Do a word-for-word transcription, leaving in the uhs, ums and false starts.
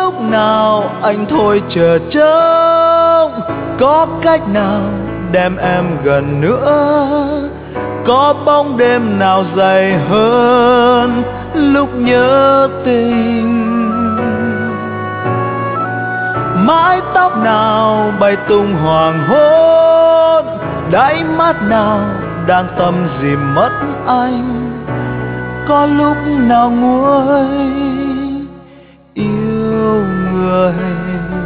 lúc nào anh thôi chờ trông, có cách nào đem em gần nữa, có bóng đêm nào dày hơn lúc nhớ tình. Mái tóc nào bay tung hoàng hôn, đáy mắt nào đang tâm dìm mất anh, có lúc nào nguôi yêu người.